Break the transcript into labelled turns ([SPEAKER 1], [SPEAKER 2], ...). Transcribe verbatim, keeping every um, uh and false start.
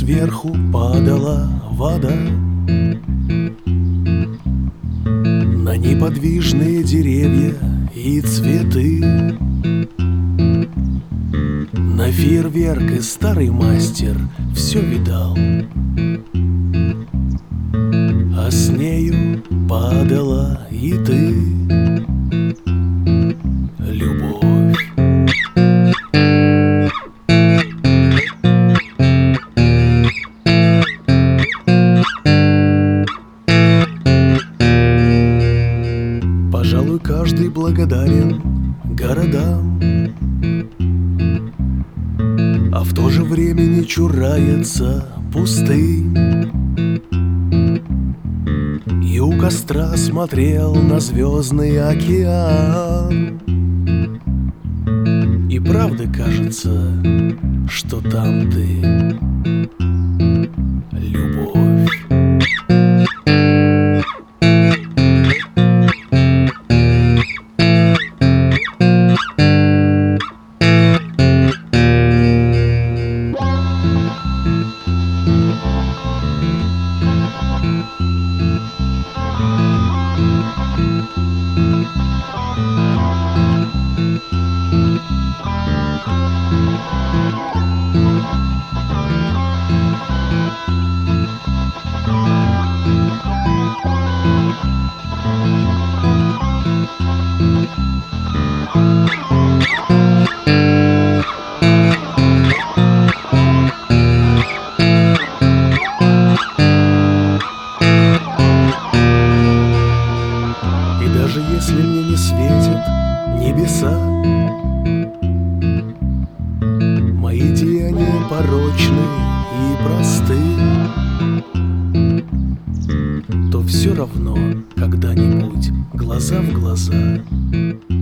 [SPEAKER 1] сверху падала вода на неподвижные деревья и цветы, на фейерверк, и старый мастер все видал, а с нею падала и ты, любовь. Пожалуй, каждый благодарен городам, а в то же время не чурается пустынь, и у костра смотрел на звездный океан. И правда кажется, что там ты, любовь. И даже если мне не светят небеса, мои деяния порочны и просты, то все равно когда-нибудь глаза в глаза